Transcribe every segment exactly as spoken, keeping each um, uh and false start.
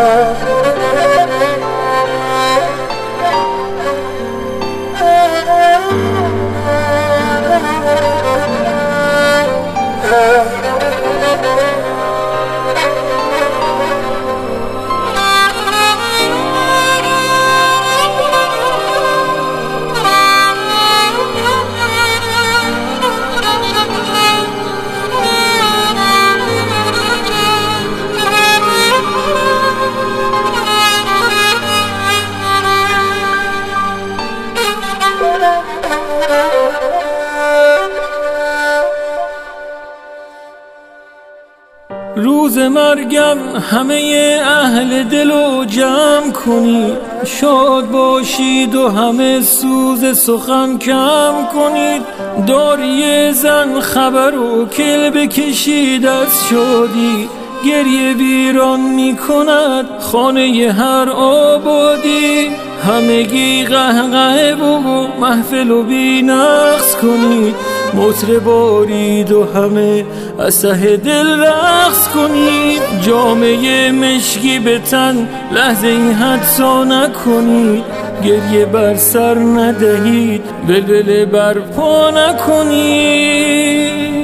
روز مرگم همه اهل دلو جمع کنید، شاد باشید و همه سوز سخن کم کنید. داری زن خبر و کل بکشید از شادی، گریه ویران می کند خانه هر آبادی. همگی قهقه و محفل و بی نقص کنید، مطرب بارید و همه از ته دل رقص کنید. جامعه مشکی به تن لحظه این حدسا نکنید، گریه بر سر ندهید بلبل بر پا نکنید.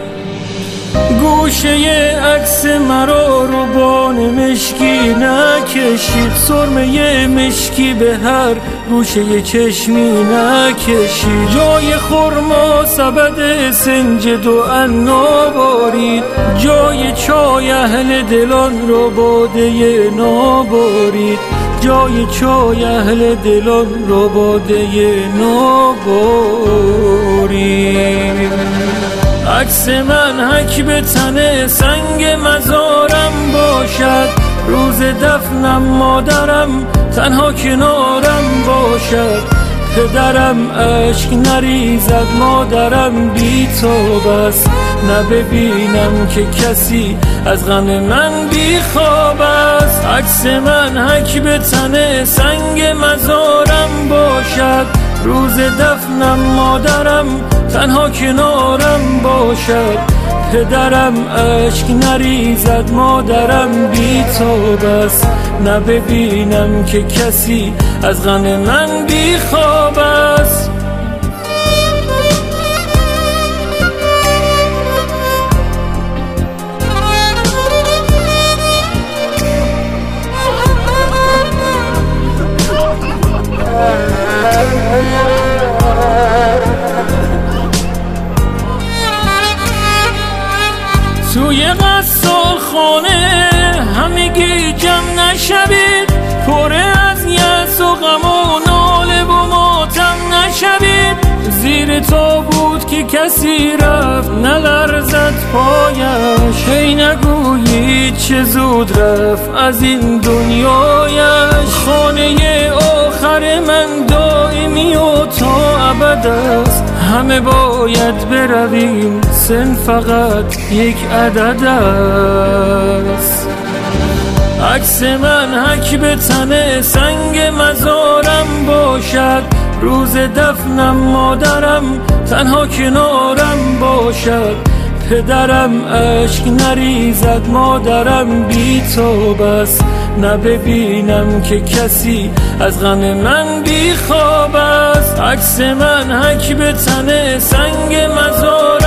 گوشه عکس مرا رو بان مشکی نکشید، سرمه مشکی به هر گوشه چشمی نکشید. جای خرما سبد سنجد و عنا بارید، جای چای اهل دلان رو باده نابارید. جای چای اهل دلان رو باده نابارید. عکس من حک به تن سنگ مزارم باشد، روز دفنم مادرم تنها کنارم باشد. پدرم اشک نریزد مادرم بی‌تاب است، نببینم که کسی از غم من بیخواب است. عکس من حک به تن سنگ مزارم باشد، روز دفنم مادرم تنها کنارم باشد. پدرم اشک نریزد مادرم بی‌تاب است، نببینم که کسی از غم من بیخواب است. توی غسال خانه همگی جمع نشوید، پره از یأس و غم و ناله و ماتم نشوید. زیر تابوت که کسی رفت نلرزد پایش، هی نگویید چه زود رفت از این دنیایش. خانه آخر من دائمی و تا ابد است، همه باید برویم سن فقط یک عدد است. عکس من حک به تن سنگ مزارم باشد، روز دفنم مادرم تنها کنارم باشد. پدرم اشک نریزد مادرم بی‌تاب است، نببینم که کسی از غم من بیخواب است. عکس من حک به تن سنگ مزارم